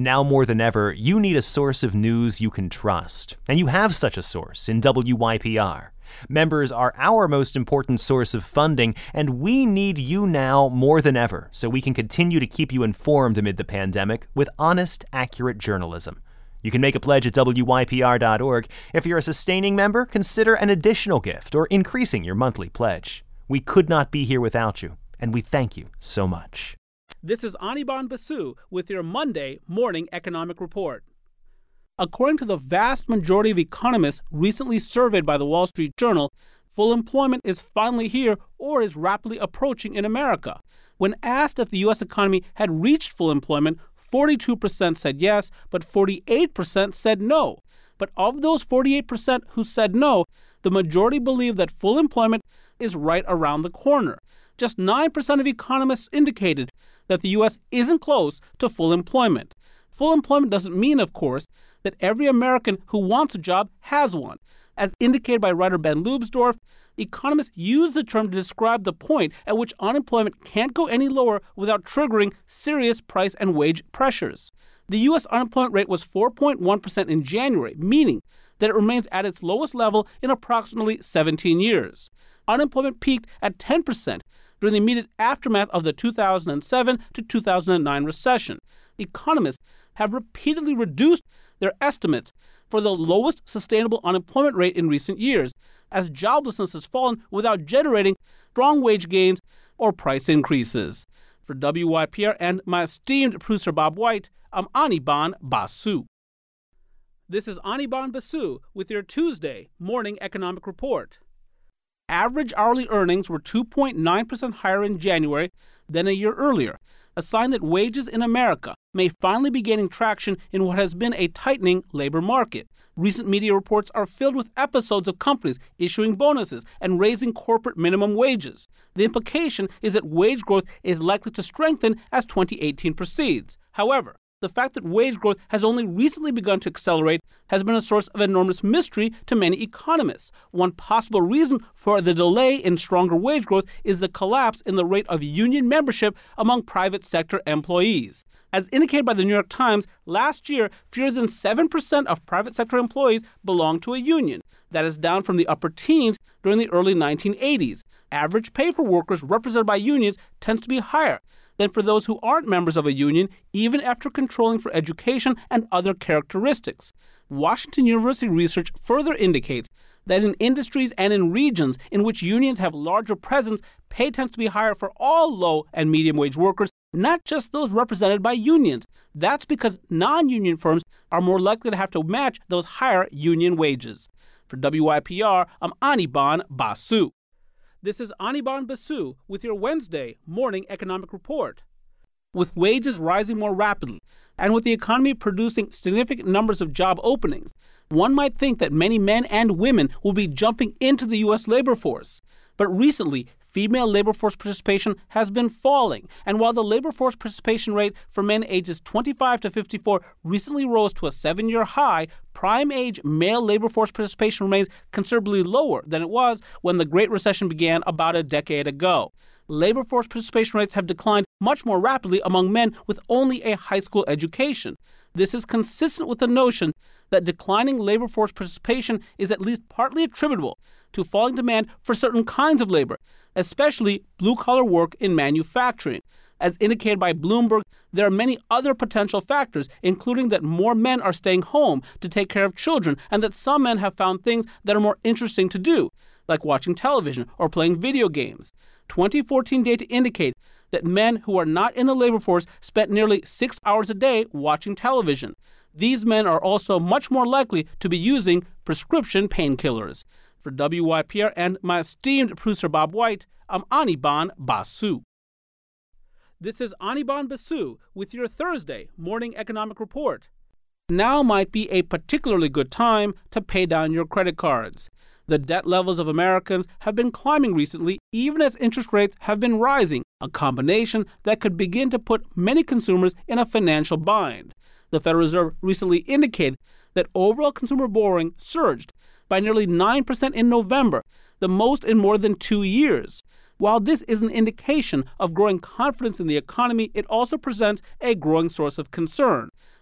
Now more than ever, you need a source of news you can trust. And you have such a source in WYPR. Members are our most important source of funding, and we need you now more than ever so we can continue to keep you informed amid the pandemic with honest, accurate journalism. You can make a pledge at WYPR.org. If you're a sustaining member, consider an additional gift or increasing your monthly pledge. We could not be here without you, and we thank you so much. This is Anirban Basu with your Monday Morning Economic Report. According to the vast majority of economists recently surveyed by the Wall Street Journal, full employment is finally here or is rapidly approaching in America. When asked if the U.S. economy had reached full employment, 42% said yes, but 48% said no. But of those 48% who said no, the majority believe that full employment is right around the corner. Just 9% of economists indicated that the U.S. isn't close to full employment. Full employment doesn't mean, of course, that every American who wants a job has one. As indicated by writer Ben Leubsdorf, economists use the term to describe the point at which unemployment can't go any lower without triggering serious price and wage pressures. The U.S. unemployment rate was 4.1% in January, meaning that it remains at its lowest level in approximately 17 years. Unemployment peaked at 10% during the immediate aftermath of the 2007 to 2009 recession. Economists have repeatedly reduced their estimates for the lowest sustainable unemployment rate in recent years, as joblessness has fallen without generating strong wage gains or price increases. For WYPR and my esteemed producer Bob White, I'm Anirban Basu. This is Anirban Basu with your Tuesday Morning Economic Report. Average hourly earnings were 2.9% higher in January than a year earlier, a sign that wages in America may finally be gaining traction in what has been a tightening labor market. Recent media reports are filled with episodes of companies issuing bonuses and raising corporate minimum wages. The implication is that wage growth is likely to strengthen as 2018 proceeds. However, the fact that wage growth has only recently begun to accelerate has been a source of enormous mystery to many economists. One possible reason for the delay in stronger wage growth is the collapse in the rate of union membership among private sector employees. As indicated by the New York Times, last year, fewer than 7% of private sector employees belonged to a union. That is down from the upper teens during the early 1980s. Average pay for workers represented by unions tends to be higher than for those who aren't members of a union, even after controlling for education and other characteristics. Washington University research further indicates that in industries and in regions in which unions have larger presence, pay tends to be higher for all low and medium wage workers, not just those represented by unions. That's because non-union firms are more likely to have to match those higher union wages. For WYPR, I'm Anirban Basu. This is Anirban Basu with your Wednesday Morning Economic Report. With wages rising more rapidly and with the economy producing significant numbers of job openings, one might think that many men and women will be jumping into the U.S. labor force. But recently, female labor force participation has been falling, and while the labor force participation rate for men ages 25 to 54 recently rose to a 7-year high, prime-age male labor force participation remains considerably lower than it was when the Great Recession began about a decade ago. Labor force participation rates have declined much more rapidly among men with only a high school education. This is consistent with the notion that declining labor force participation is at least partly attributable to falling demand for certain kinds of labor, especially blue-collar work in manufacturing. As indicated by Bloomberg, there are many other potential factors, including that more men are staying home to take care of children and that some men have found things that are more interesting to do, like watching television or playing video games. 2014 data indicate that men who are not in the labor force spent nearly 6 hours a day watching television. These men are also much more likely to be using prescription painkillers. For WYPR and my esteemed producer Bob White, I'm Anirban Basu. This is Anirban Basu with your Thursday Morning Economic Report. Now might be a particularly good time to pay down your credit cards. The debt levels of Americans have been climbing recently, even as interest rates have been rising, a combination that could begin to put many consumers in a financial bind. The Federal Reserve recently indicated that overall consumer borrowing surged by nearly 9% in November, the most in more than 2 years. While this is an indication of growing confidence in the economy, it also presents a growing source of concern.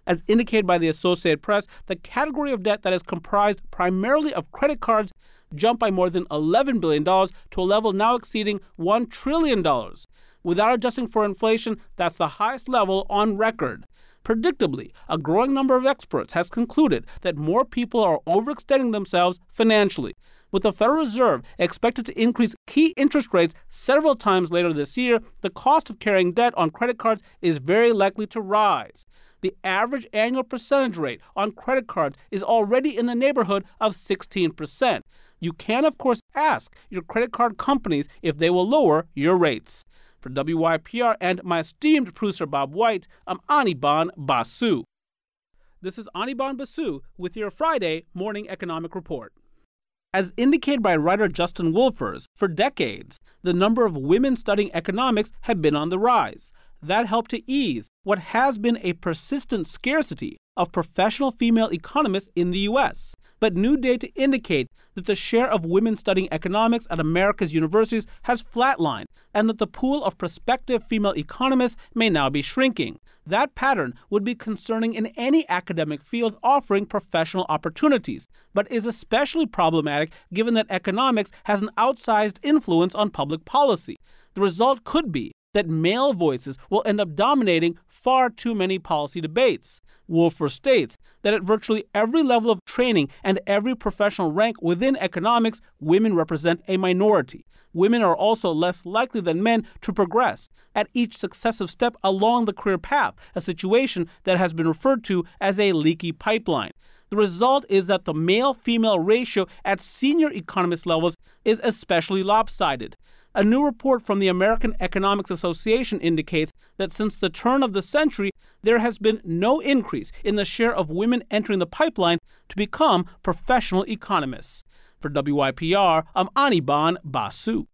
As indicated by the Associated Press, the category of debt that is comprised primarily of credit cards jumped by more than $11 billion to a level now exceeding $1 trillion. Without adjusting for inflation, that's the highest level on record. Predictably, a growing number of experts has concluded that more people are overextending themselves financially. With the Federal Reserve expected to increase key interest rates several times later this year, the cost of carrying debt on credit cards is very likely to rise. The average annual percentage rate on credit cards is already in the neighborhood of 16%. You can, of course, ask your credit card companies if they will lower your rates. For WYPR and my esteemed producer Bob White, I'm Anirban Basu. This is Anirban Basu with your Friday Morning Economic Report. As indicated by writer Justin Wolfers, for decades, the number of women studying economics had been on the rise. That helped to ease what has been a persistent scarcity of professional female economists in the U.S. But new data indicate that the share of women studying economics at America's universities has flatlined and that the pool of prospective female economists may now be shrinking. That pattern would be concerning in any academic field offering professional opportunities, but is especially problematic given that economics has an outsized influence on public policy. The result could be that male voices will end up dominating far too many policy debates. Wolfer states that at virtually every level of training and every professional rank within economics, women represent a minority. Women are also less likely than men to progress at each successive step along the career path, a situation that has been referred to as a leaky pipeline. The result is that the male-female ratio at senior economist levels is especially lopsided. A new report from the American Economics Association indicates that since the turn of the century, there has been no increase in the share of women entering the pipeline to become professional economists. For WYPR, I'm Anirban Basu.